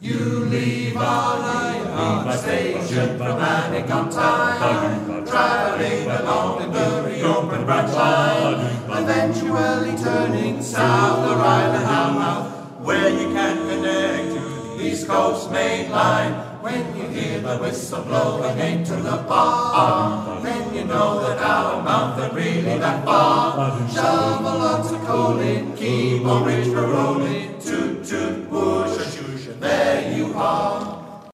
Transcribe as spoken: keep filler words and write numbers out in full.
You leave our Reinhardt station from Attic-on-Tyne, travelling along the very open branch line, eventually turning south the Rotherham, where you can connect to the East Coast main line. When you hear the whistle blowing into the bar, then you know that our mouth ain't really that far. Shovel lots of coal in, keep on ridge for rolling, toot toot, push a shoosh, and there you are.